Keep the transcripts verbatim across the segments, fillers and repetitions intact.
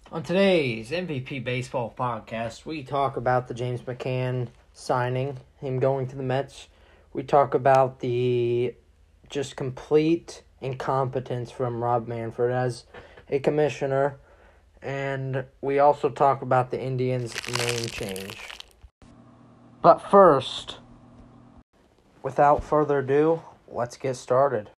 On today's M V P Baseball podcast, we talk about the James McCann signing, him going to the Mets. We talk about the just complete incompetence from Rob Manfred as a commissioner. And we also talk about the Indians' name change. But first, without further ado, let's get started.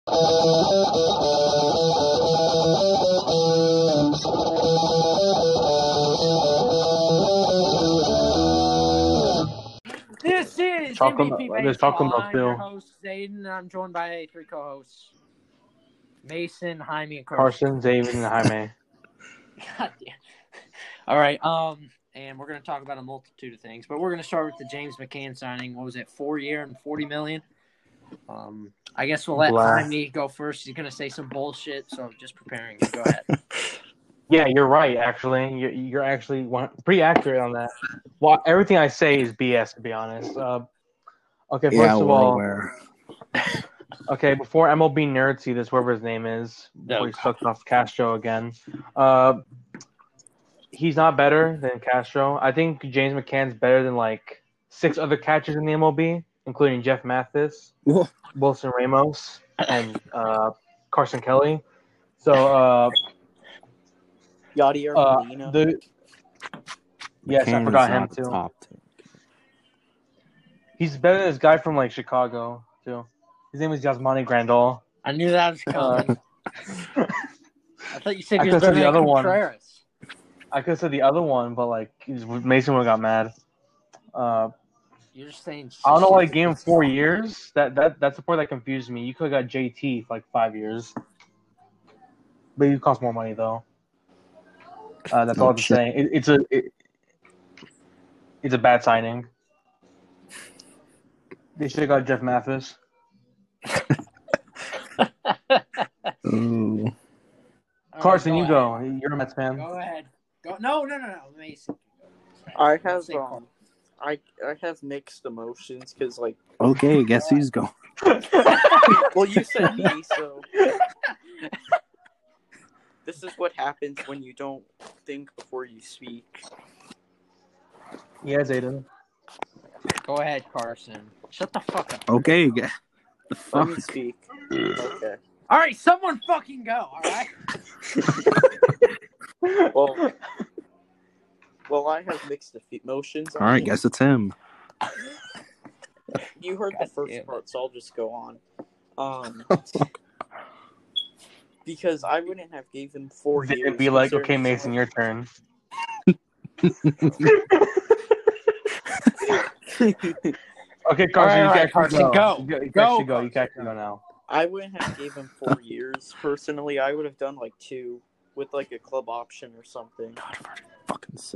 This is Chocolate- M V P there's Baseball. chocolate milk I'm your too. host, Zayden, and I'm joined by three co-hosts, Mason, Jaime, and Carson, Carson. David, and Jaime. God damn. All right, um, and we're going to talk about a multitude of things, but we're going to start with the James McCann signing. What was it, four year and forty million? Um, I guess we'll let Blah. Jaime go first. He's going to say some bullshit, so just preparing. Go ahead. Yeah, you're right. Actually, you're, you're actually one, pretty accurate on that. Well, everything I say is B S, to be honest. Uh, okay, first Yeah, of we're all, aware. okay, before M L B Nerd see this, whatever his name is, before he sucks off Castro again, uh, he's not better than Castro. I think James McCann's better than like six other catchers in the M L B, including Jeff Mathis, Whoa. Wilson Ramos, and uh, Carson Kelly. So, uh, Yadier uh, Molina. the yes, I McCann forgot is him not the too. top two. He's better than this guy from like Chicago too. His name is Yasmani Grandal. I knew that was coming. Uh, I thought you said I he was could've said better the than other one. Contreras. I could have said the other one, but like Mason would have got mad. Uh, You're just saying. I don't know why he shit. gave him four years. That that that's the part that confused me. You could have got J T for like five years, but he cost more money though. Uh, that's Oh, all I'm shit. saying. It, it's a it, it's a bad signing. They should have got Jeff Mathis. Ooh. All Carson, right, you ahead. go. You're a Mets fan. Go ahead. Go. No, no, no, no, Mason. I have Say um, I I have mixed emotions because like, Okay, guess who's going? well, you said me, so this is what happens when you don't think before you speak. Yeah, Zayden. Go ahead, Carson. Shut the fuck up. Okay, guess. The Let fuck? me speak. Okay. All right, someone fucking go. All right. Well, well, I have mixed emotions. All right, guess it's him. You heard God the first damn it. part, so I'll just go on. Um, because I wouldn't have gave him four years. It'd be like, considering okay, he's Mason, only- your turn. Okay, Carson, All right, you all can right, actually go. go. Go. You can, you can Go, actually go. You can Carson, actually go. go now. I wouldn't have gave him four years. Personally, I would have done like two with like a club option or something. God, for fucking sick.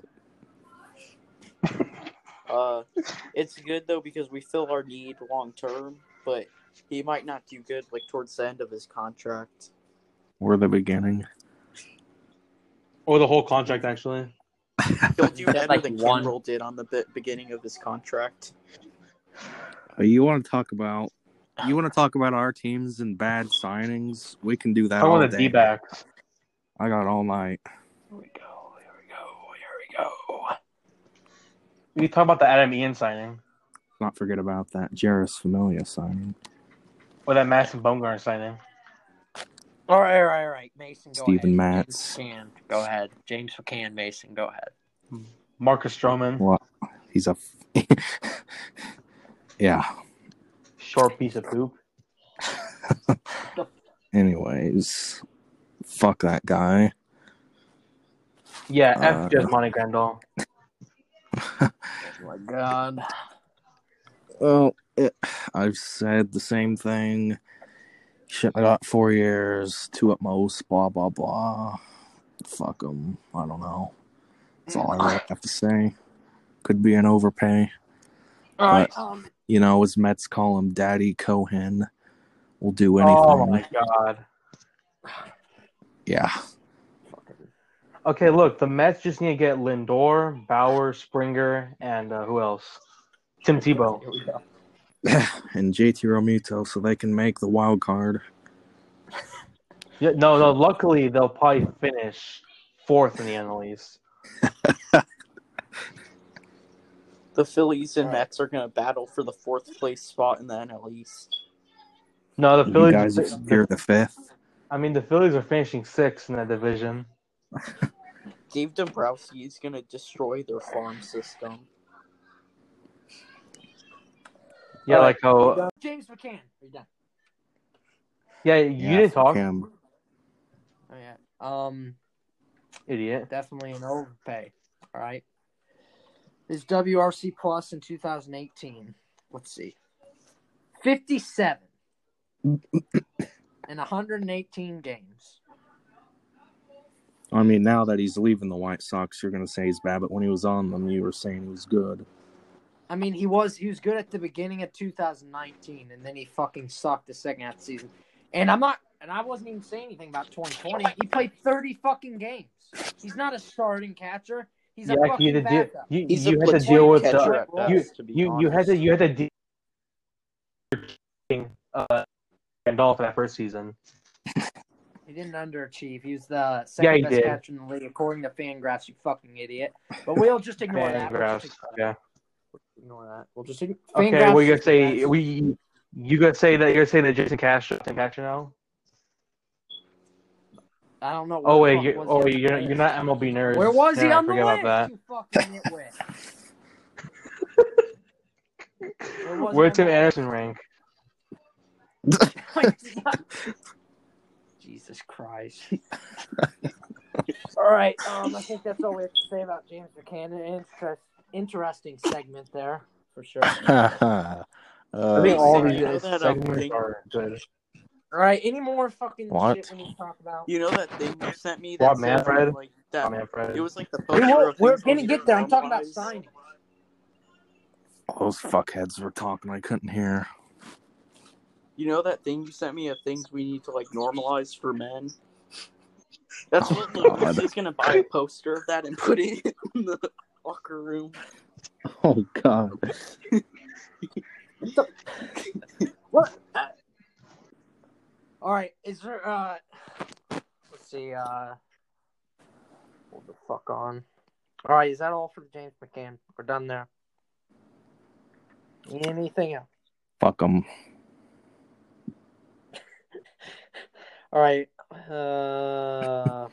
Uh, it's good though because we fill our need long term, but he might not do good like towards the end of his contract. Or the beginning. Or the whole contract, actually. He'll do Said, better like, than one. Kimbrel did on the be- beginning of his contract. Uh, You want to talk about? You want to talk about our teams and bad signings? We can do that I all want the day. D-backs. I got all night. Here we go. Here we go. Here we go. We can talk about the Adam Ian signing. Not forget about that Jairus Familia signing. Or that Madison Bumgarner signing. All right, all right, all right. Mason, go Steven ahead. Matz. James McCann, go ahead. James McCann, Mason, go ahead. Marcus Stroman. Well, he's a. Yeah. Short piece of poop. Anyways, fuck that guy. Yeah, Uh, F Yasmani Grandal. Oh, my God. Well, it, I've said the same thing. Shouldn't have got four years, two at most, blah, blah, blah. Fuck him. I don't know. That's all I really have to say. Could be an overpay. All right. But, Um, you know, as Mets call him Daddy Cohen, will do anything. Oh, my God. Yeah. Okay, look, the Mets just need to get Lindor, Bauer, Springer, and uh, who else? Tim Tebow. here we go. And J T Romito so they can make the wild card. Yeah, no, no. Luckily, they'll probably finish fourth in the N L East. The Phillies and Mets are going to battle for the fourth place spot in the N L East. No, the You Phillies. guys The, you're the fifth. I mean, the Phillies are finishing sixth in that division. Dave Dombrowski is going to destroy their farm system. Yeah, All like right, how. you done? James McCann, are you done? Yeah, you Yeah, didn't talk, Cam. Oh yeah. Um, idiot. definitely an overpay. All right. His W R C plus in two thousand eighteen. Let's see. fifty-seven in one hundred eighteen games. I mean, now that he's leaving the White Sox, you're gonna say he's bad, but when he was on them, you were saying he was good. I mean, he was he was good at the beginning of two thousand nineteen, and then he fucking sucked the second half of the season. And I'm not, and I wasn't even saying anything about twenty twenty. He played thirty fucking games. He's not a starting catcher. He's a Yeah, fucking you had to deal. backup. You, He's you a had to deal with catcher the. at You, best, to be you, you had honest. to you had to deal with uh, Randolph that first season. He didn't underachieve. He was the second Yeah, he best did. catcher in the league, according to FanGraphs, you fucking idiot. But we'll just ignore that. We'll Fangraphs. just Yeah. ignore that. We'll just ignore Okay, what you gonna say? We you gonna say that you're saying that Jason Castro, Jason Castro now? I don't know. Oh where wait, the you fuck oh was he you're on the you're list? not M L B nerds. Where was he Yeah, on the forget list? about You fucking nitwit. Where was that. Where he on Tim the Anderson rank? list? Jesus Christ. All right. Um, I think that's all we have to say about James McCann. Interest, interesting segment there, for sure. uh, I think all Mason, these you know that, um, segments thing- are good. All right. Any more fucking What? shit we need to talk about? You know that thing you sent me Rob that said, Manfred? like, that, Rob Manfred. it was like the We poster will, of we're things we going to need get there. I'm talking about normalize. signing. those fuckheads were talking. I couldn't hear. You know that thing you sent me of things we need to, like, normalize for men? That's what Oh, Luis God. is going to buy a poster of that and put it in the locker room. Oh God. What? All right. Is there, uh, let's see, uh, hold the fuck on. All right. Is that all for the James McCann? We're done there. Anything else? Fuck them. All right. Uh,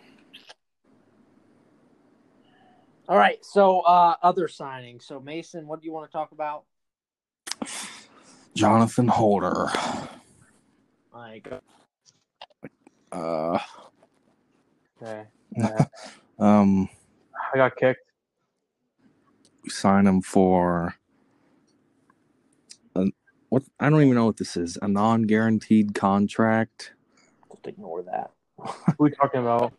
all right. So, uh, other signings. So, Mason, what do you want to talk about? Jonathan Holder. Like, Uh, Okay. Yeah. um, I got kicked. we sign him for a, what? I don't even know what this is. A non-guaranteed contract. just ignore that. Who are we talking about?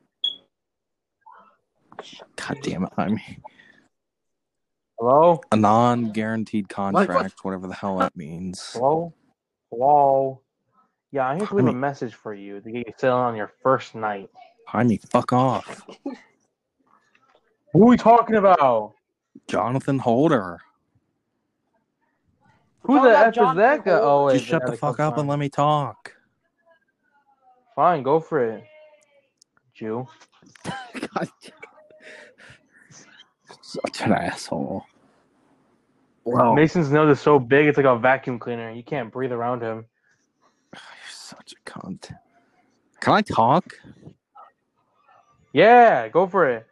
God damn it! I mean, Hello? a non-guaranteed contract, what? whatever the hell that means. Hello? Hello? Yeah, I need to leave a Honey. message for you to get you set on your first night. Jaime, fuck off. Who are we talking about? Jonathan Holder. Who talking the about F is Jonathan that guy? Holder. Oh, wait. Just shut the fuck up and let me talk. Fine, go for it. Jew. God. Such an asshole. Well, Mason's nose is so big, it's like a vacuum cleaner. You can't breathe around him. you're such a cunt. Can I talk? Yeah, go for it.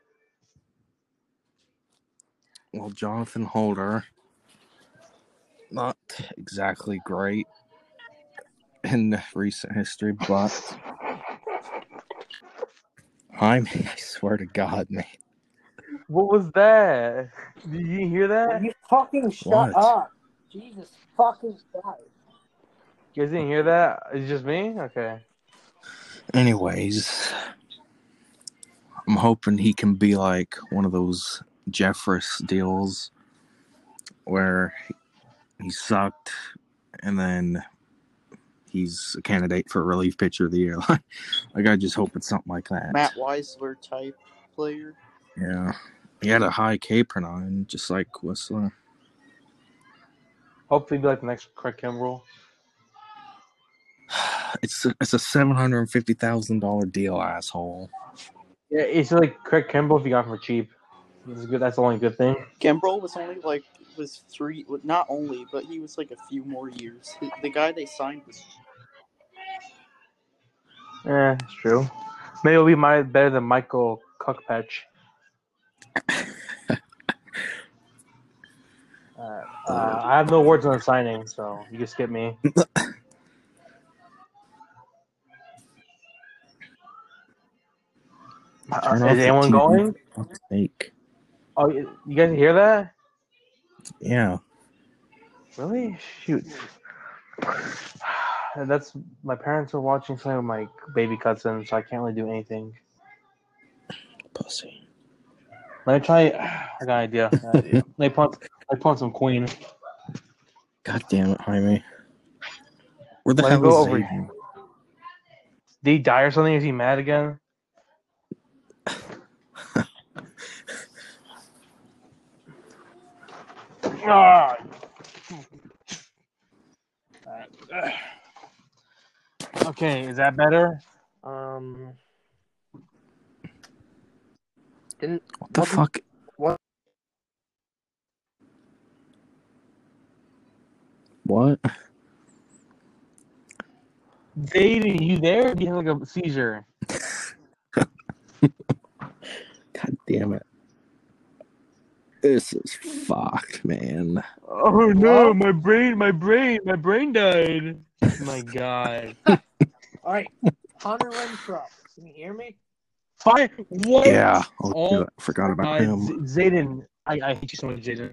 Well, Jonathan Holder, not exactly great in recent history, but Jaime, I swear to God, man. What was that? Did you hear Will that? you fucking shut What? up? Jesus fucking Christ. You guys didn't hear that? It's just me? Okay. Anyways, I'm hoping he can be like one of those Jeffress deals where he sucked and then he's a candidate for relief pitcher of the year. Like, I just hope it's something like that. Matt Weisler type player. Yeah. He had a high K per nine, just like Whistler. Hopefully be like the next Craig Kimbrell. It's a, it's a seven hundred fifty thousand dollars deal, asshole. Yeah, it's like Craig Kimbrell if you got him for cheap. That's good. That's the only good thing. Kimbrel was only like was three, not only, but he was like a few more years. The guy they signed was. Yeah, it's true. Maybe it'll be my, better than Michael Cuckpatch. uh, uh, I have no words on the signing, so you can skip me. Uh, is anyone going? Snake. Oh, you guys hear that? Yeah. Really? Shoot. That's my parents are watching something with my baby cousin, so I can't really do anything. Pussy. Let me try. I got an idea. Got an idea. Let me put, let me put some Queen. God damn it, Jaime. Where the Let hell me go is over Zayden? here. Did he die or something? Is he mad again? Ah. Alright. Okay, is that better? Um, didn't What the what, fuck? What? What? Zayden, you there? You have like a seizure. God damn it. This is fucked, man. Oh no, my brain, my brain, my brain died. My God. All right, Hunter Renfrow. Can you hear me? Fire! What? Yeah. Oh, Oh, shit, I forgot about God, him. Z- Zayden, I, I hate you so much, Zayden.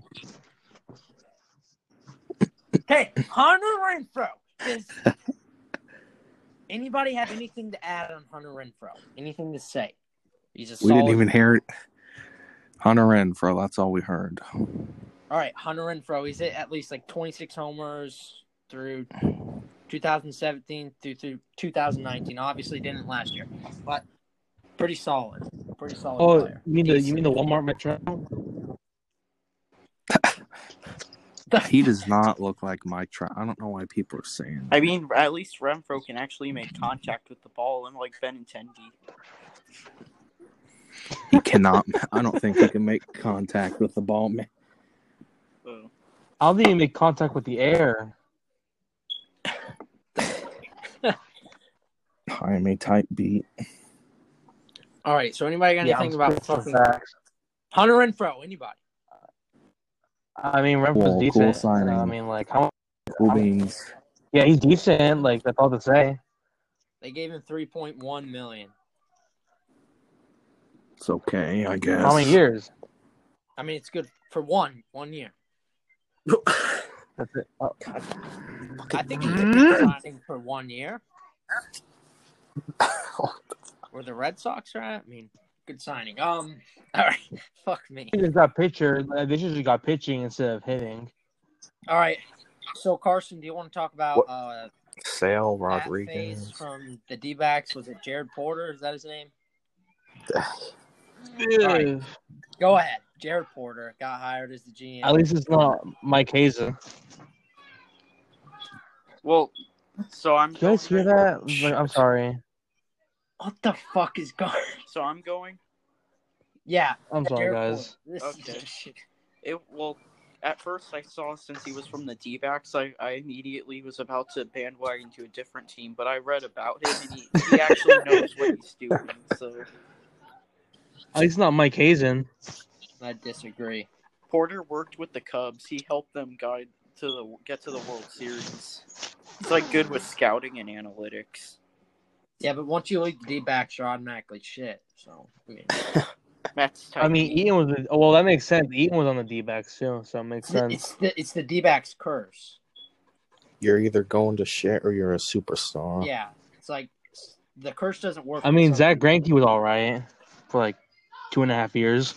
Hey, Hunter Renfrow. Does anybody have anything to add on Hunter Renfrow? Anything to say? He's a We solid. didn't even hear it. Hunter Renfrow, that's all we heard. All right, Hunter Renfrow. He's hit at least like twenty-six homers through two thousand seventeen through, through two thousand nineteen. Obviously, didn't last year, but pretty solid. Pretty solid Oh, player. you mean the Decent. you mean the Walmart Metro? He does not look like Mike Trout. I don't know why people are saying that. I mean, at least Renfrow can actually make contact with the ball, unlike Benintendi. He cannot. I don't think he can make contact with the ball, man. Oh. I don't even make contact with the air. Jaime type beat. All right, so anybody got Yeah, anything I'm about spitting some fucking facts. Hunter Renfrow? Anybody? I mean, Renfro's Cool, decent. cool you signing. know, I mean, like, how? Cool beans. Yeah, he's decent. Like, that's all to say. They gave him three point one million. It's okay, I guess. How many years? I mean, it's good for one one year. That's it. Oh. I think he's a good signing for one year. Where the Red Sox are at? I mean, good signing. Um, all right, fuck me. They just got pitcher. They just got pitching instead of hitting. All right, so Carson, do you want to talk about What? uh, Sale that Rodriguez. face from the D-backs? Was it Jared Porter? Is that his name? right. Go ahead. Jared Porter got hired as the G M. At least it's not Mike Hazen. Well, so I'm. Did you guys hear that? Like, I'm sorry. What the fuck is going? So I'm going. Yeah, I'm sorry, Jared guys. Porter. This Okay. is- It well, at first I saw since he was from the D-backs, I, I immediately was about to bandwagon to a different team, but I read about him and he, he actually knows what he's doing. So At least not Mike Hazen. I disagree. Porter worked with the Cubs. He helped them guide to the get to the World Series. He's like good with scouting and analytics. Yeah, but once you leave the D-backs, you're automatically shit. So I mean, Matt's I mean, Eaton was. The, well, that makes sense. Eaton was on the D-backs too, so it makes sense. it's the it's the D-backs curse. You're either going to shit or you're a superstar. Yeah, it's like the curse doesn't work. I mean, for some Zach people. Greinke was all right for like two and a half years.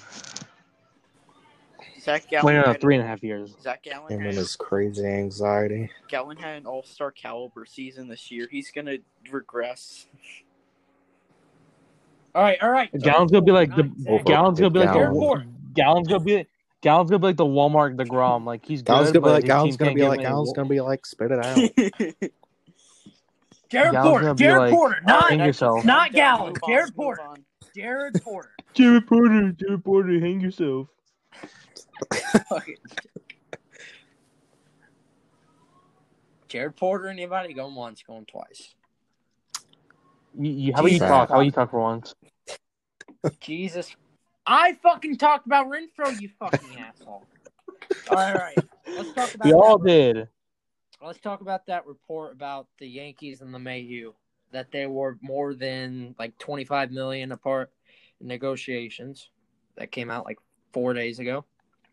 Zach Gallen. Wait, no, no, had, three and a half years. Zach Gallen Him had, and his crazy anxiety. Gallen had an all-star caliber season this year. He's gonna regress. All right, all right. Gallon's gonna be like the Nice. Gallon's gonna be like Jared the Porter. Gallon's gonna be Gallon's gonna be like the Walmart DeGrom. Like he's Gallon's good, gonna be but like his Gallon's team gonna can't be give like him any- Gallon's gonna be like spit it out. Jared Gallon's Porter. gonna be Jared like, Porter. Not Hang yourself. not Calm down, Gallon. move on, Jared move Porter. on. Jared Porter. Jared Porter, Jared Porter, hang yourself. Jared Porter, anybody? Going once, going twice. You, you, how about you Jesus. talk? How about you talk for once? Jesus. I fucking talked about Renfro, you fucking asshole. All right, all right. Let's talk about We all that. did. Let's talk about that report about the Yankees and the LeMahieu, that they were more than like twenty-five million dollars apart in negotiations. That came out like four days ago.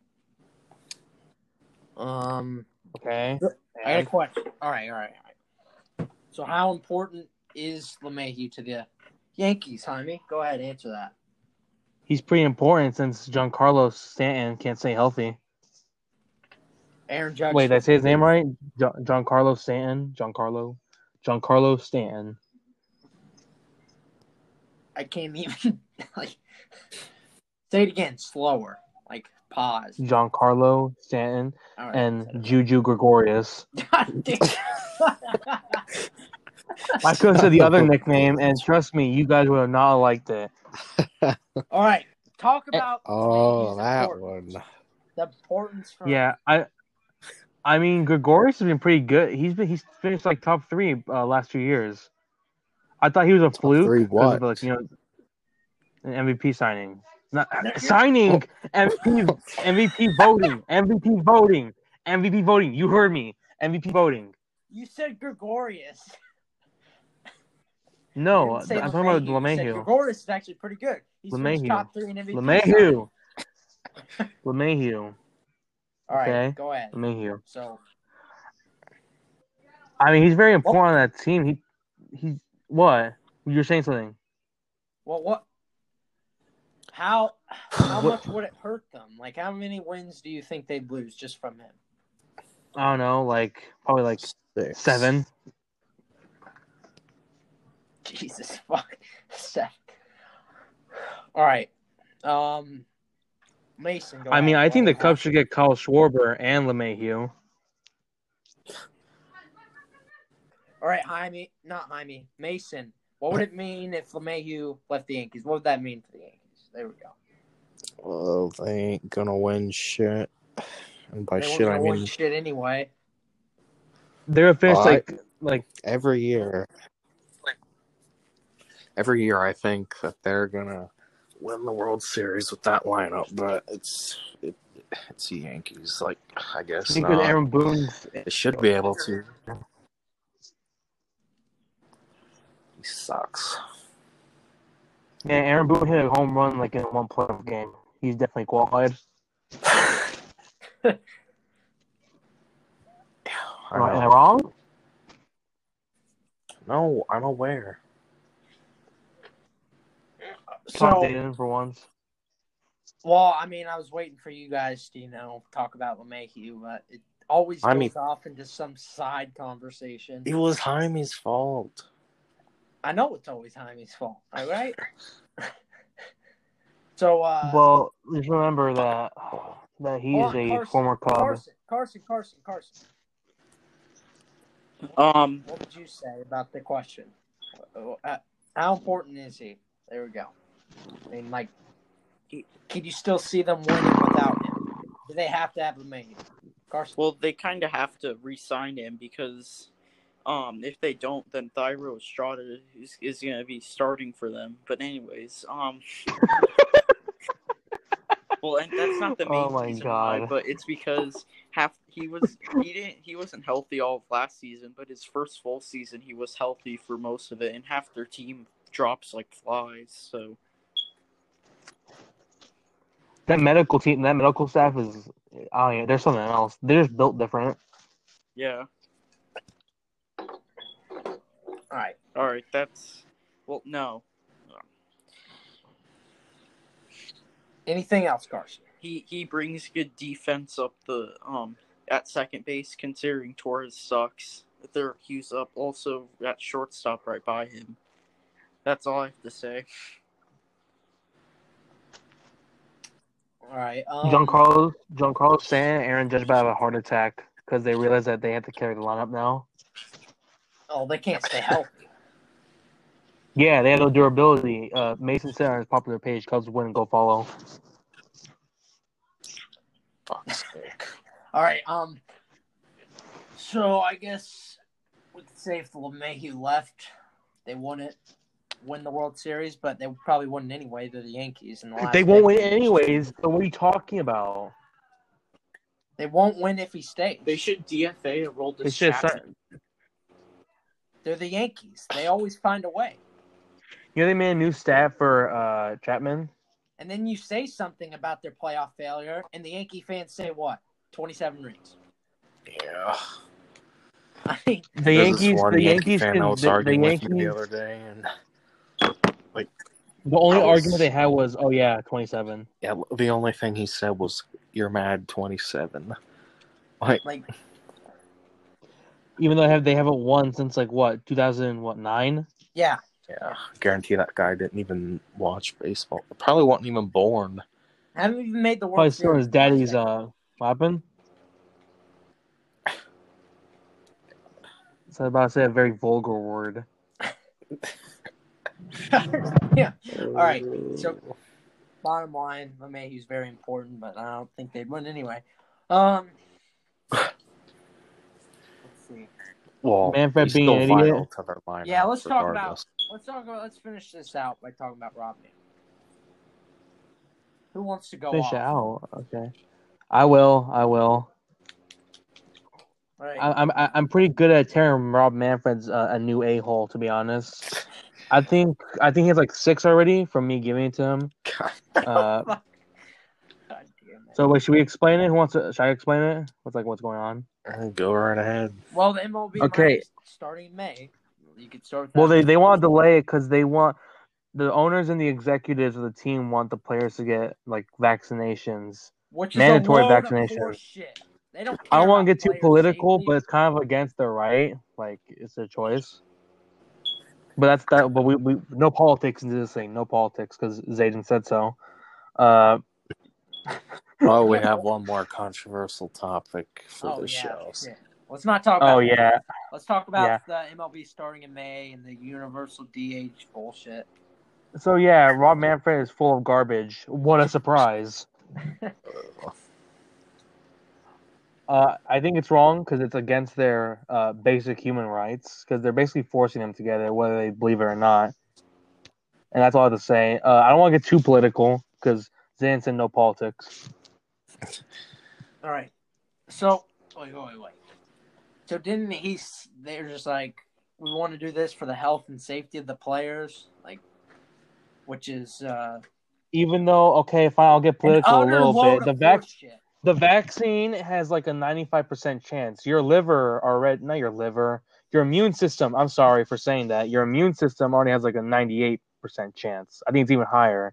Um. Okay. I got a question. All right, all right, all right. So how important is LeMahieu to the Yankees, Jaime? Go ahead, answer that. He's pretty important since Giancarlo Stanton can't stay healthy. Aaron Judge. Wait, did I say his name right? John, Giancarlo Stanton? Giancarlo? Giancarlo Stanton. I can't even, like, say it again, slower. Like, pause. Giancarlo Stanton All right, and Juju Gregorius. God damn. I could have said the other nickname, and trust me, you guys would have not liked it. All right, talk about Oh, LeMahieu's that importance. one. The importance for Yeah, I I mean, Gregorius has been pretty good. He's been he's finished like top three uh, last two years. I thought he was a Top fluke three because what? of like you know an M V P signing, not signing M V P M V P voting, M V P voting, M V P voting. You heard me, M V P voting. You said Gregorius. No, You I'm didn't say talking about LeMahieu. You said LeMahieu. Gregorius is actually pretty good. He's finished LeMahieu. top three in M V P. LeMahieu. LeMahieu. All right, Okay. go ahead. LeMahieu. So, I mean, he's very important on that team. He, he, what? You're saying something? well, what? How how much would it hurt them? Like, how many wins do you think they'd lose just from him? I don't know, like probably like Six. seven. Jesus fuck, seven. All right, um, Mason. Go I mean, ahead. I think the Go Cubs ahead. should get Kyle Schwarber and LeMahieu. All right, Jaime, not Jaime, Mason. What would it mean if LeMahieu left the Yankees? What would that mean for the Yankees? There we go. Well, they ain't gonna win shit. And by They weren't shit, I gonna win mean shit anyway. They're finished Well, I- like like every year. Every year, I think that they're gonna win the World Series with that lineup, but it's it, it's the Yankees. Like, I guess because not. Aaron Boone. They should be able to. He sucks. Yeah, Aaron Boone hit a home run like in one playoff game. He's definitely qualified. I Am I, am I know. wrong? No, I'm aware. Tom So, Dayton for once. well, I mean, I was waiting for you guys to, you know, talk about LeMahieu, but it always I goes mean- off into some side conversation. It was Jaime's fault. I know it's always Jaime's fault, all right? so, uh, Well, just remember that that he's hold on, a Carson, former Cub. Carson, Carson, Carson, Carson. Um, What would you say about the question? Uh, how important is he? There we go. I mean, like, can you still see them winning without him? Do they have to have LeMahieu? Carson? well, they kind of have to re-sign him because, um, if they don't, then Thairo Estrada is, is going to be starting for them. But anyways, um, well, and that's not the main Oh my reason why, God. but it's because half he was he didn't he wasn't healthy all of last season, but his first full season he was healthy for most of it, and half their team drops like flies. So. That medical team, that medical staff is, I don't know, there's something else. They're just built different. Yeah. All right. All right. That's well. No. Anything else, Carson? He he brings good defense up the um at second base, considering Torres sucks. There, he's up also at shortstop right by him. That's all I have to say. All right. Um, Giancarlo, Giancarlo Stanton, Aaron Judge about to have a heart attack because they realize that they have to carry the lineup now. Oh, they can't stay healthy. Yeah, they have no durability. Uh, Mason said on his popular page, Cubs win, go follow. Fuck's sake. All right. Um. So I guess we could say if LeMahieu left, they wouldn't win the World Series, but they probably wouldn't anyway. They're the Yankees in the last. They won't win decade. anyways. So what are you talking about? They won't win if he stays. They should D F A a Roldis They should. Chapman. They're the Yankees. They always find a way. You know they made a new stat for uh, Chapman. And then you say something about their playoff failure, and the Yankee fans say what? Twenty-seven rings. Yeah. I mean, The There's Yankees. this one The Yankee Yankees. fan Can, I was the, the arguing Yankees. with me the other day, and like The only I was- argument they had was, "Oh yeah, twenty-seven." yeah, the only thing he said was, "You're mad, twenty-seven." Like, like Even though they have they haven't won since like what two thousand what nine? yeah. yeah, guarantee that guy didn't even watch baseball. Probably wasn't even born. Haven't even made the World Probably still Series. his daddy's uh weapon. So I'm about to say a very vulgar word. Yeah. All right. So, bottom line, LeMahieu's very important, but I don't think they'd win anyway. Um. Let's see. Well, Manfred he's being still an vital idiot. to their lineup. Yeah, let's talk about regardless. let's talk about let's finish this out by talking about Rob Manfred. Who wants to go Fish off? out. Okay. I will. I will. All right. I, I'm I- I'm pretty good at tearing Rob Manfred's uh, a new a hole. To be honest, I think I think he has like six already from me giving it to him. Uh, God damn it. so wait, should we explain it? Who wants to? Should I explain it? What's like what's going on? Go right ahead. Well, the M L B Okay. minor is starting in May. You could start with that. Well, they, they want to delay it because they want the owners and the executives of the team want the players to get like vaccinations. Which is mandatory a load vaccination. Of shit. They don't. I don't care want to about get too player political, safety. but it's kind of against their right. Like it's their choice. But that's that. But we, we no politics into this thing. No politics because Zayden said so. Uh, Oh, we have one more controversial topic for Oh the yeah. show. shit. Let's not talk about. oh that. yeah, Let's talk about Yeah. the M L B starting in May and the universal D H bullshit. so yeah, Rob Manfred is full of garbage. What a surprise! Uh, I think it's wrong because it's against their uh, basic human rights because they're basically forcing them together, whether they believe it or not. And that's all I have to say. Uh, I don't want to get too political because Zan said no politics. All right. So wait, wait, wait. So didn't he? s- They're just like, we want to do this for the health and safety of the players, like, which is uh, Even though, okay, fine, I'll get an political a utter little load bit. The of vac- horseshit. the vaccine has like a ninety-five percent chance. Your liver already, not your liver, your immune system. I'm sorry for saying that. Your immune system already has like a ninety-eight percent chance. I think it's even higher.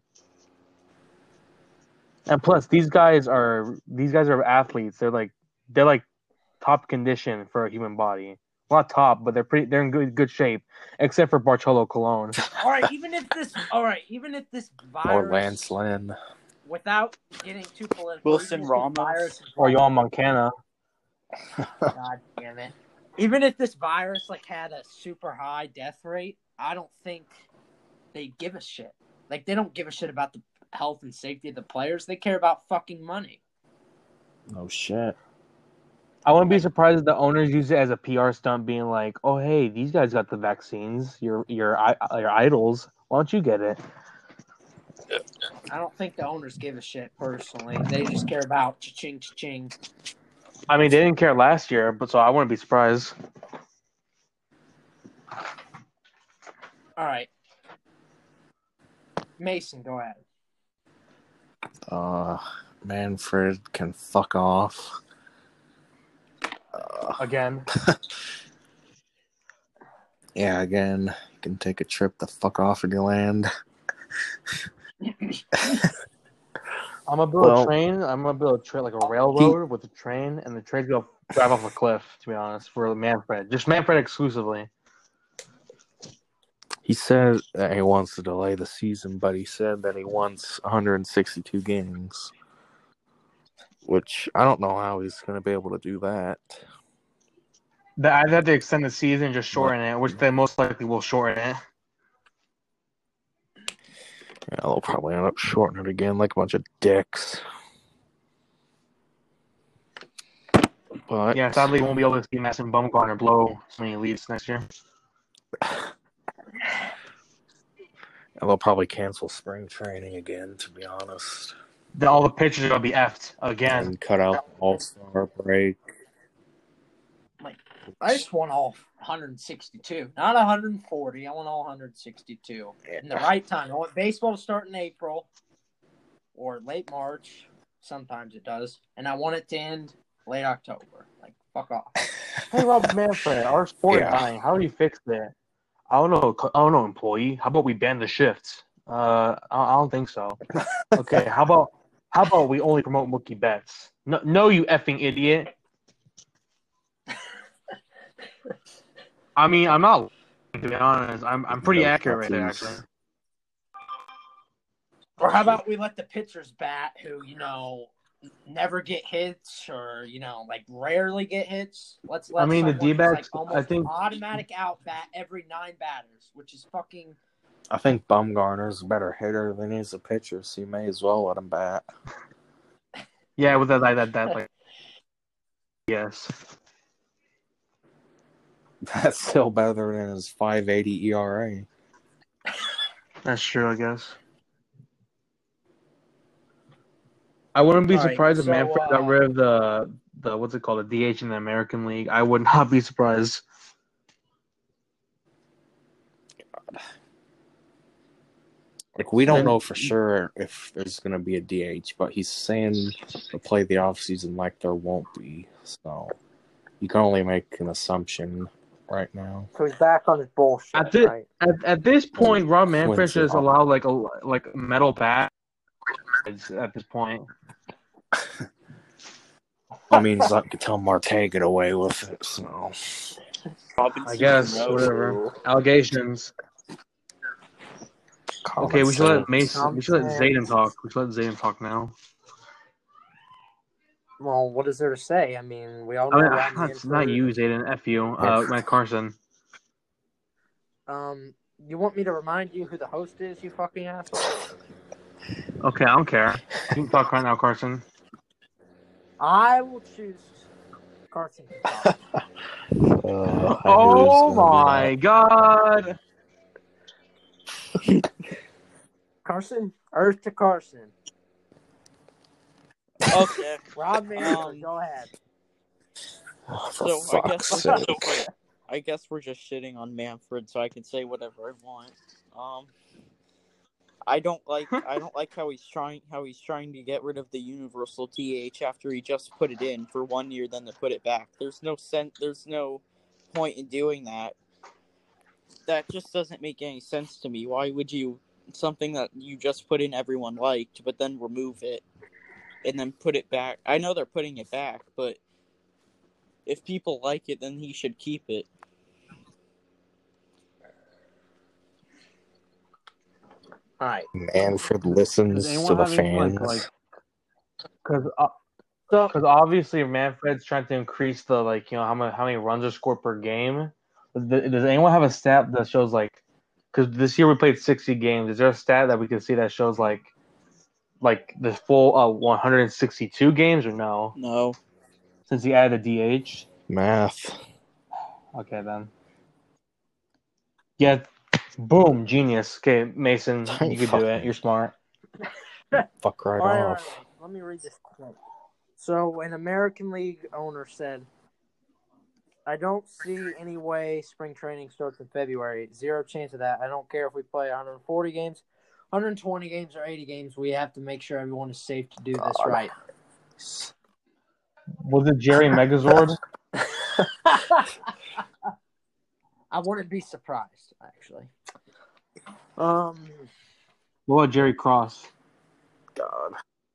And plus, these guys are these guys are athletes. They're like they're like top condition for a human body. Well, not top, but they're pretty. They're in good good shape, except for Bartolo Colon. All right, even if this, all right, even if this Or virus, Lance Lynn. without getting too political, Wilson even if this Ramos. virus is Or like- Yohan Moncana. God damn it! Even if this virus like had a super high death rate, I don't think they give a shit. Like they don't give a shit about the health and safety of the players. They care about fucking money. No shit. I wouldn't be surprised if the owners use it as a P R stunt, being like, "Oh, hey, these guys got the vaccines. Your your your idols. Why don't you get it?" I don't think the owners give a shit personally. They just care about cha-ching, cha-ching. I mean, they didn't care last year, but so I wouldn't be surprised. All right, Mason, go ahead. Uh, Manfred can fuck off. Uh, Again, yeah, again, you can take a trip the fuck off of your land. I'm gonna build Well, a train. I'm gonna build a train like a railroad with a train, and the train go drive off a cliff. To be honest, for Manfred, just Manfred exclusively. He said that he wants to delay the season, but he said that he wants one hundred sixty-two games. Which, I don't know how he's going to be able to do that. I'd have to extend the season, just shorten it, which they most likely will shorten it. Yeah, they'll probably end up shorting it again like a bunch of dicks. But yeah, sadly, we won't be able to see Madison Bumgarner blow so many leads next year. they'll probably cancel spring training again, to be honest. Then all the pitchers are going to be effed again. And cut out the All-Star break. Like, I just want all one hundred sixty-two, not one hundred forty. I want all one hundred sixty-two in the right time. I want baseball to start in April or late March. Sometimes it does. And I want it to end late October. Like, fuck off. Hey, Rob Manfred, our sport Yeah. is dying. How do you fix that? I don't know. I don't know, employee. How about we ban the shifts? Uh, I, I don't think so. Okay, how about how about we only promote Mookie Betts? No, no, you effing idiot. I mean, I'm not. To be honest, I'm I'm pretty No accurate right there, touches. actually. Or how about we let the pitchers bat who, you know, never get hits or, you know, like rarely get hits? Let's let I mean, the someone who's, D-backs, like, almost I think- automatic out bat every nine batters, which is fucking. I think Bumgarner's a better hitter than he's a pitcher, so you may as well let him bat. Yeah, with that, that, that, that like, yes. That's still better than his five eighty E R A. That's true, I guess. I wouldn't be All right, surprised if so, Manfred uh, got rid of the the what's it called, the D H in the American League. I would not be surprised. Like, we don't Then- know for sure if there's going to be a D H, but he's saying to play the offseason like there won't be. So you can only make an assumption right now. So he's back on his bullshit, At the- right? At, at this point, Rob Manfred Twins should just are- allow like a like a metal bat. At this point, I mean, he's not going to tell Marte get away with it, so. Robinson I guess Cano. whatever allegations. Okay, we should let Mason. We should let Zayden talk. We should let Zayden talk now. Well, what is there to say? I mean, we all I know mean, Rob not, Manfred. not you, Zayden. F you, uh, Matt Carson. Um, you want me to remind you who the host is, you fucking asshole? Okay, I don't care. You can talk right now, Carson. I will choose Carson. to talk. Uh, Oh my god! Carson, Earth to Carson. Okay. Rob Manfred, Um, go ahead. Oh, for So I fuck's guess sake. I guess we're just shitting on Manfred, so I can say whatever I want. Um, I don't like I don't like how he's trying how he's trying to get rid of the universal T H after he just put it in for one year, then to put it back. There's no sense. There's no point in doing that. That just doesn't make any sense to me. Why would you something that you just put in everyone liked, but then remove it and then put it back? I know they're putting it back, but if people like it, then he should keep it. All right. Manfred listens Does to anyone the have any, fans. like, like, because uh, So, Because obviously Manfred's trying to increase the like you know how many how many runs are scored per game. Does, does anyone have a stat that shows like? Because this year we played sixty games. Is there a stat that we can see that shows like, like the full uh, one hundred sixty-two games or no? No. Since he added a D H. Math. Okay then. Yeah. Boom. Genius. Okay, Mason, you can do it. You're smart. Fuck right all right, all right, off. all right. Let me read this quote. So, an American League owner said, I don't see any way spring training starts in February. Zero chance of that. I don't care if we play one hundred forty games, one hundred twenty games, or eighty games. We have to make sure everyone is safe to do this God. right. Was it Jerry Megazord? I wouldn't be surprised, actually. Um, What about Jerry Cross? God.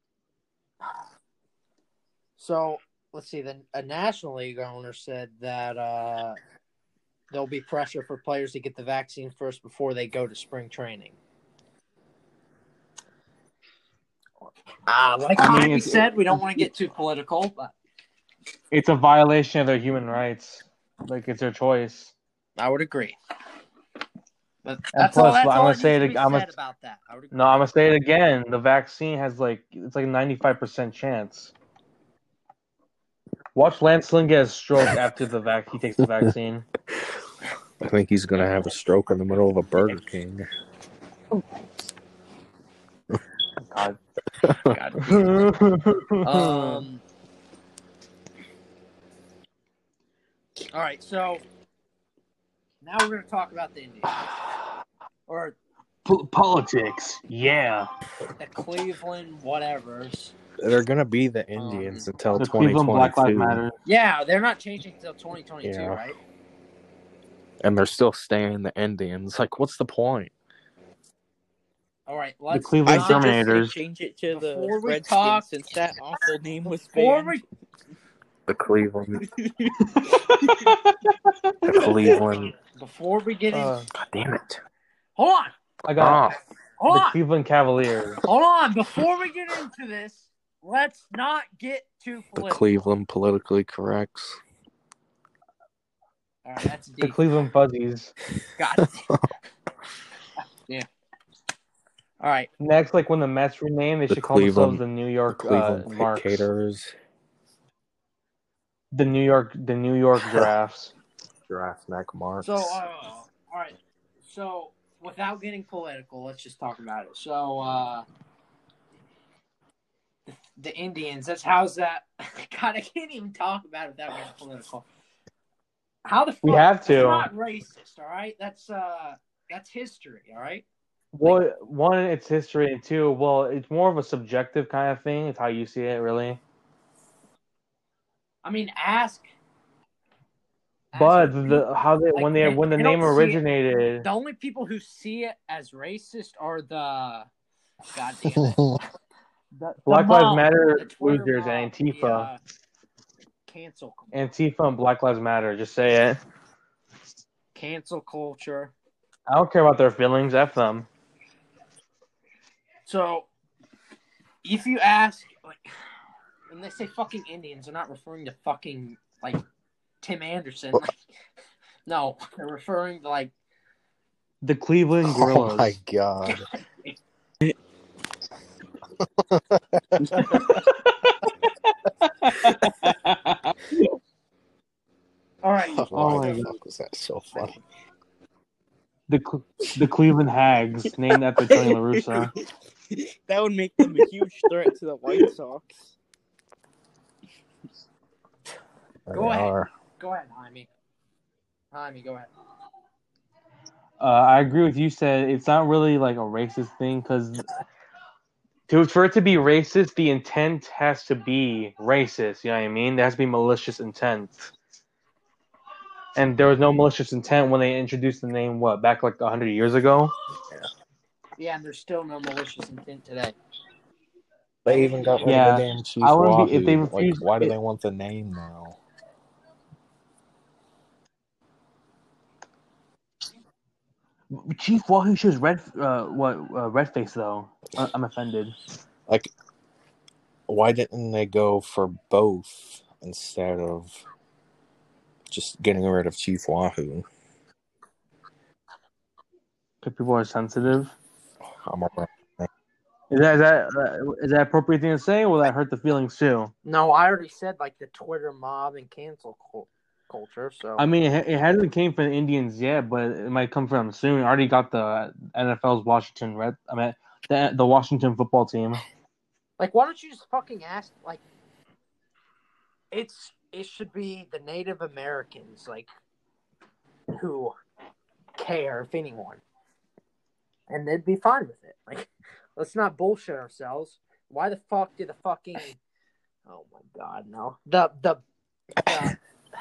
so let's see. The a National League owner said that uh, there'll be pressure for players to get the vaccine first before they go to spring training. Uh, like I mean, Jaime it's- said, we don't want to get too political, but It's a violation of their human rights. Like it's their choice. I would agree. But And that's all. plus, That's I'm all gonna that say needs it. to be I'm said gonna, about that. I would agree. no, I'm gonna say it again. The vaccine has like it's like a ninety-five percent chance. Watch Lance Lynn get a stroke after the vac. He takes the vaccine. I think he's gonna have a stroke in the middle of a Burger King. God. God. um. All right, so now we're going to talk about the Indians or P- politics. Yeah. the Cleveland whatevers. They're gonna be the Indians Um, until The twenty Cleveland Black Lives twenty-two, Matter. Yeah, they're not changing until twenty twenty-two, Yeah. right? and they're still staying the Indians. Like, what's the point? All right, The let's. Cleveland I think they Terminators. change it to the Before we Redskins talk- since that awful name was Before banned. The Cleveland, the Cleveland. Before we get in, Uh, God damn it! hold on, I got Ah, hold the on, Cleveland Cavaliers. hold on. Before we get into this, let's not get too the political. Cleveland politically corrects. All right, that's The deep. Cleveland Fuzzies. God. Yeah. All right. Next, like when the Mets rename, they The should call themselves Cleveland- the New The York Cleveland uh, Marks. Picators, The New York, the New York Giraffes. Giraffe Neck Marks. So, uh, all right. So, without getting political, let's just talk about it. So, uh, the, the Indians. That's how's that? God, I can't even talk about it without getting political. How the fuck? We have to. That's not racist. All right. That's uh, that's history. All right. Well, one, it's history, and two, well, it's more of a subjective kind of thing. It's how you see it, really. I mean, ask. But ask the how they Like, when they they- when the they name don't see it. originated, The only people who see it as racist are the goddamn it. The, Black the Lives mob, Matter the Twitter losers mob, and the, Antifa, uh, cancel, Antifa and Black Lives Matter. Just say it. cancel culture. I don't care about their feelings. F them. So, if you ask, like, when they say fucking Indians, they're not referring to fucking like Tim Anderson. Like, no, they're referring to like The Cleveland Oh Gorillas. my god! all right. Oh Why my the God. fuck was that so funny? The Cle- the Cleveland Hags, named after Tony La Russa. That would make them a huge threat to the White Sox. There Go they ahead. are. Go ahead, Jaime. Jaime, go ahead. Uh, I agree with you. Said it's not really like a racist thing because to for it to be racist, the intent has to be racist. You know what I mean? There has to be malicious intent, and there was no malicious intent when they introduced the name. What back like a hundred years ago? Yeah, and there's still no malicious intent today. They even got rid Yeah, of the damn Chief I wouldn't Wahoo. be- if they like, refused- why do it- they want the name now? Chief Wahoo shows red. Uh, what uh, red face though? I- I'm offended. Like, why didn't they go for both instead of just getting rid of Chief Wahoo? Because people are sensitive. I'm all right. Is that is that uh, is that appropriate thing to say, or will that hurt the feelings too? No, I already said like the Twitter mob and cancel cul- culture. So I mean, it, it hasn't came from the Indians yet, but it might come from them soon. I already got the N F L's Washington Red. I mean, the the Washington football team. like, why don't you just fucking ask? Like, it's it should be the Native Americans, like, who care if anyone, and they'd be fine with it. Like, let's not bullshit ourselves. Why the fuck did the fucking? Oh my god, no. The the. the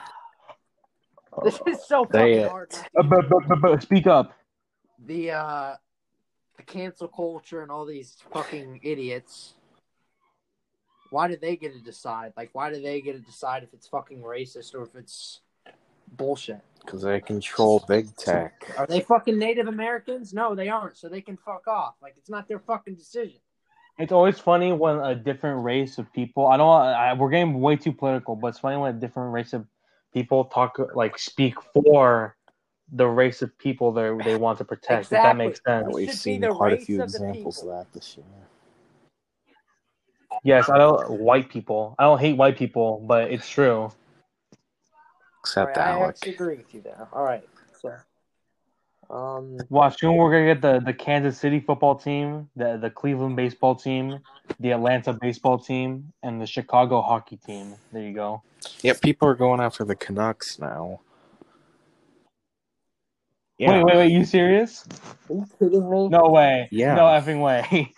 this is so fucking They- hard. Uh, but, but, but, but speak up. The uh, the cancel culture and all these fucking idiots. Why do they get to decide? Like, why do they get to decide if it's fucking racist or if it's bullshit? Because they control big tech. Are they fucking Native Americans? No, they aren't. So they can fuck off. Like, it's not their fucking decision. It's always funny when a different race of people. I don't. I, we're getting way too political, but it's funny when a different race of people talk like speak for the race of people they they want to protect. Exactly. If that makes sense. Yeah, we've should be seen the quite a race few of the examples of people. that this year. Yes, I don't white people. I don't hate white people, but it's true. Except All right, I Alec. actually agree with you there. All right, so um, Watch, soon we're gonna get the, the Kansas City football team, the the Cleveland baseball team, the Atlanta baseball team, and the Chicago hockey team. There you go. Yeah, people are going after the Canucks now. Yeah. Wait, wait, wait! You serious? are you kidding me? No way! Yeah. No effing way!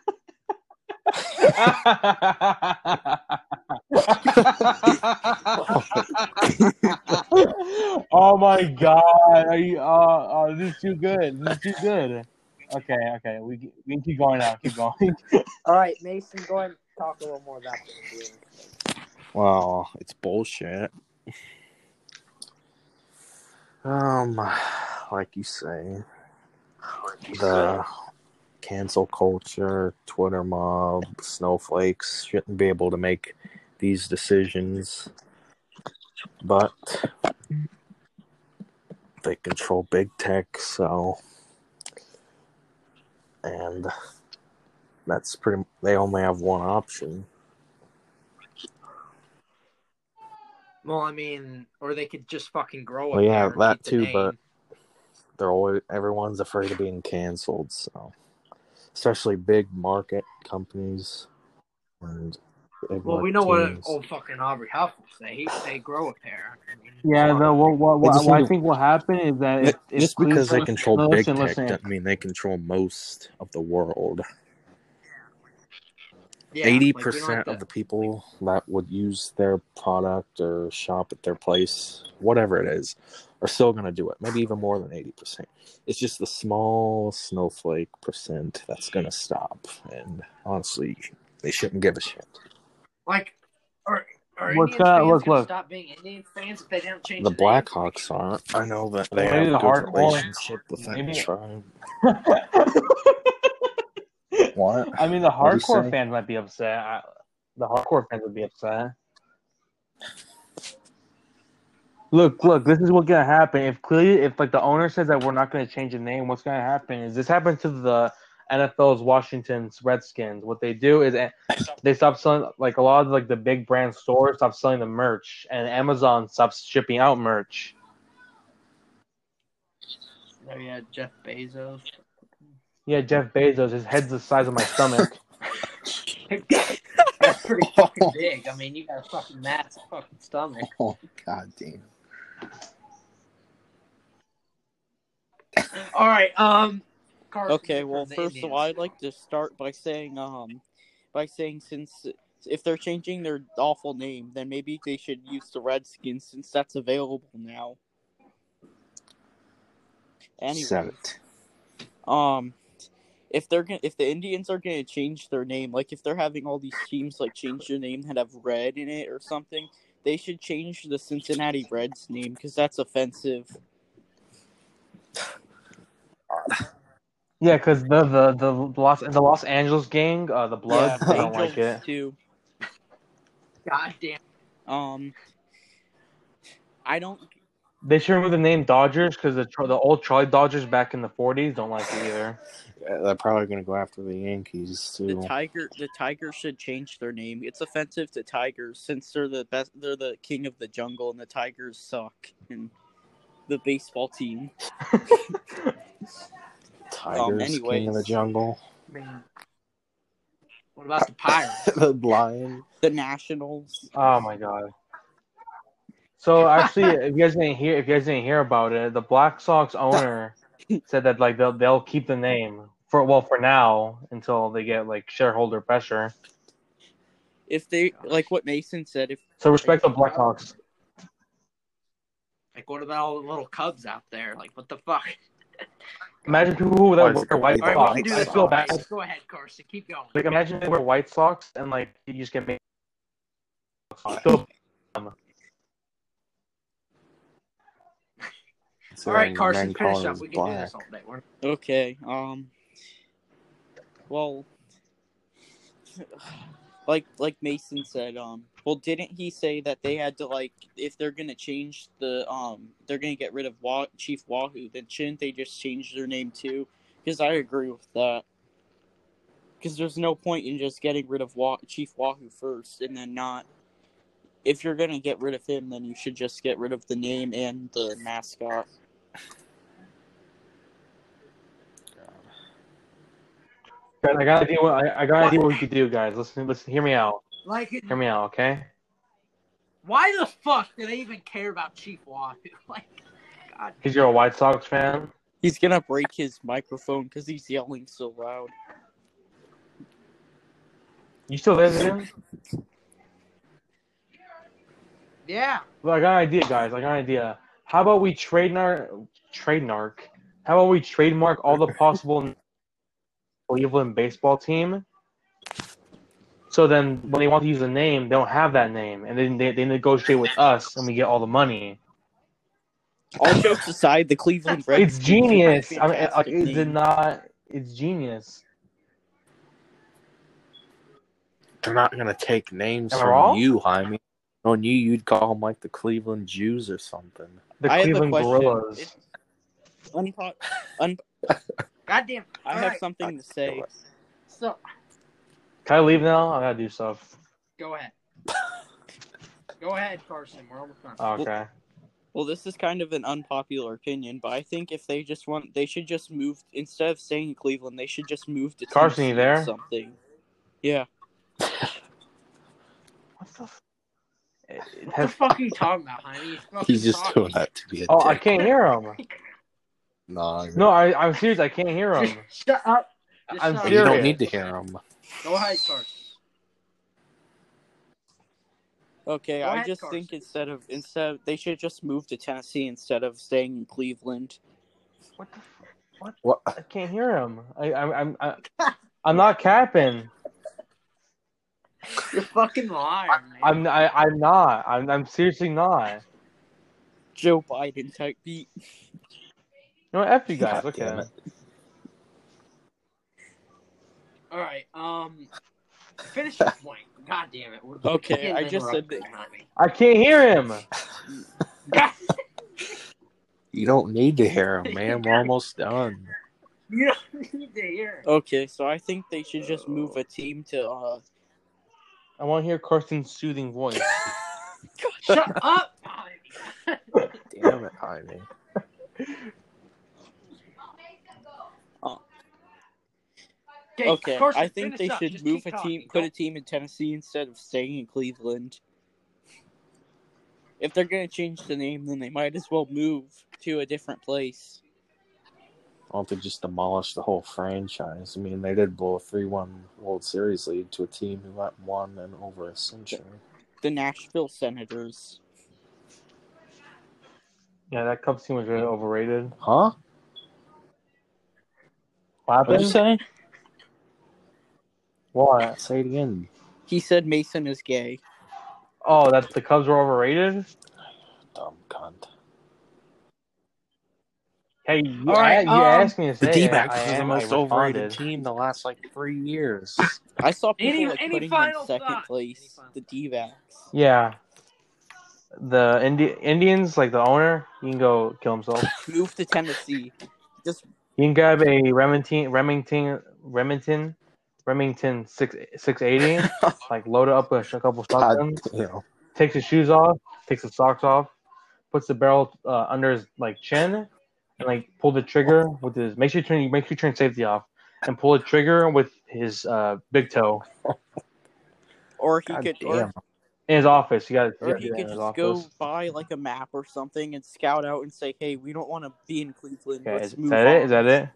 Oh my god! Are you? Oh, oh, this is too good. This is too good. Okay, okay. We we can keep going now. Keep going. All right, Mason, go ahead and talk a little more about the Indians. Well, it's bullshit. Um, like you say, the cancel culture, Twitter mob, snowflakes shouldn't be able to make these decisions, but they control big tech, so, and that's pretty, they only have one option. Well, I mean, or they could just fucking grow Well, up yeah, there and that keep the too, name. but they're always, everyone's afraid of being canceled, so, especially big market companies and big Well, we know what teams. old fucking Aubrey Huff will say. He they grow a pair. I mean, Yeah, come the, on. what, what, They what, just what need I to- think will happen is that if, if Just because they Cleveland- control no, big listen, tech listen. doesn't mean they control most of the world. Yeah, Eighty like, we don't percent have to- of the people that would use their product or shop at their place, whatever it is, are still going to do it. Maybe even more than eighty percent. It's just the small snowflake percent that's going to stop. And honestly, they shouldn't give a shit. like, are, are What's Indians gonna- fans look, gonna look. stop being Indians fans if they don't change The the name? Blackhawks aren't. I know that they Well, maybe have the a good hardcore- relationship with that maybe- tribe. What? I mean, the What'd you hardcore say? fans might be upset. I, the hardcore fans would be upset. Look, look. This is what's gonna happen if Cle- if like the owner says that we're not gonna change the name. What's gonna happen is this happened to the N F L's Washington's Redskins. What they do is they stop selling, like a lot of like the big brand stores stop selling the merch, and Amazon stops shipping out merch. Oh yeah, Jeff Bezos. Yeah, Jeff Bezos. His head's the size of my stomach. That's pretty fucking big. I mean, you got a fucking massive fucking stomach. Oh, god damn. All right, um. Carson, Okay, from well, the first of Indians. all, I'd like to start by saying, um, by saying since if they're changing their awful name, then maybe they should use the Redskins since that's available now. Anyway, Said it. um, if they're gonna, if the Indians are gonna change their name, like if they're having all these teams like change their name that have red in it or something, they should change the Cincinnati Reds name because that's offensive. Yeah, because the, the the Los the Los Angeles gang, uh, the Bloods, yeah, they don't like Angels it. too. God damn. Um, I don't. They should remove the name Dodgers because the the old Charlie Dodgers back in the forties don't like it either. Yeah, they're probably going to go after the Yankees, The too. tiger, the Tigers should change their name. It's offensive to Tigers since they're the best. They're the king of the jungle, and the Tigers suck. And the baseball team. Tigers, king of the anyways. jungle. I mean, what about the Pirates? The Lion. The Nationals. Oh my god. So actually, if you guys didn't hear, if you guys didn't hear about it, the Black Sox owner said that like they'll they'll keep the name for well for now until they get like shareholder pressure. If they like what Mason said, if So respect the Blackhawks. Like, what about all the little Cubs out there? Like, what the fuck? Imagine people that Why is wear white All right, socks. we can do I this feel all bad. night. Go ahead, Carson. Keep going. Like imagine they wear white socks and like you just get made. So, All right, Carson, Men finish call up. us We can do black. this all day. We're... okay, um, well, like like Mason said, um, well, didn't he say that they had to like if they're gonna change the um, they're gonna get rid of Wah- Chief Wahoo, then shouldn't they just change their name too? Because I agree with that. Because there's no point in just getting rid of Wah- Chief Wahoo first and then not. If you're gonna get rid of him, then you should just get rid of the name and the mascot. Guys, I got an idea. What I, I got an idea what we could do, guys. Listen, listen. Hear me out. Like, Hear me out, okay? why the fuck do they even care about Chief Wahoo? Like, God. Because you're a White Sox fan. He's gonna break his microphone because he's yelling so loud. You still there, Jim? Yeah. Well, I got an idea, guys. I got an idea. How about we trademark, trademark? How about we trademark all the possible Cleveland baseball team? So then, when they want to use a name, they don't have that name, and then they, they negotiate with us, and we get all the money. All jokes aside, the Cleveland Reds. It's genius. I mean, fantastic like, is it name. not? It's genius. They're not gonna take names Am I from wrong? you, Jaime. On you, you'd call them like the Cleveland Jews or something. The I have a Cleveland question. Gorillas. It- Unpo- un- Goddamn. I All have right. something to say. So, Can I leave now? I gotta do stuff. go ahead. Go ahead, Carson. We're almost done. Oh, okay. Well, this is kind of an unpopular opinion, but I think if they just want, they should just move instead of staying in Cleveland. They should just move to Carson, you Tennessee or there? something. Yeah. What the? F- it What the has- fuck are you talking about, Jaime? He's, fucking He's just talking. doing that to be a oh, I dick. can't hear him. No, No, I, I'm serious. I can't hear him. Just shut up. Just I'm shut you up. don't serious. need to hear him. Go ahead, Carson. Okay, Go I ahead, just Carson. think instead of instead of, they should just move to Tennessee instead of staying in Cleveland. What the? F- What? What? I can't hear him. I, I'm, I'm, I, I'm not capping. You're fucking lying, man. I'm, I, I'm not. I'm, I'm seriously not. Joe Biden type beat. You know, what? F you guys. God damn Okay. it. All right. Um, finish your point. God damn it. We're Okay, getting I just said interrupted, that- Jaime. I can't hear him. God, You don't need to hear him, man. We're almost done. you don't need to hear. it. Okay, so I think they should just move a team to. uh I want to hear Carson's soothing voice. Shut up, Jaime. Damn it, Jaime. Okay, Carson, I think finish they up. should Just move keep a talking. team, put Go. a team in Tennessee instead of staying in Cleveland. If they're gonna change the name, then they might as well move to a different place. Why don't they just demolish the whole franchise? I mean, they did blow a three one World Series lead to a team who hadn't won in over a century. The Nashville Senators. Yeah, that Cubs team was really overrated. Huh? What What'd you happened? say? What? Say it again. He said Mason is gay. Oh, that the Cubs were overrated? Dumb cunt. Hey, you, All right, you um, asked me to say The it. D-backs I are the am- most I overrated responded. team the last, like, three years. I saw people Any- like any putting them final in second thoughts? place. Any final The D-backs. Yeah. The Indi- Indians, like the owner, he can go kill himself. Move to Tennessee. Just You can grab a Remington, Remington, Remington, Remington six six eighty, like load it up with a couple God shotguns, damn. takes his shoes off, takes his socks off, puts the barrel uh, under his like chin, and like pull the trigger with his. Make sure you turn, make sure you turn safety off, and pull the trigger with his uh, big toe or he God could damn. or, in his office. You got or to he do that could in his just office. go buy like a map or something and scout out and say, "Hey, we don't want to be in Cleveland. Okay, Let's is, is move that on." it? Is that it?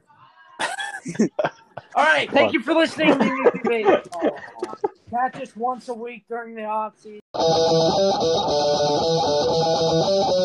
All right. Thank you for listening to U P Baseball. Catch us once a week during the off season.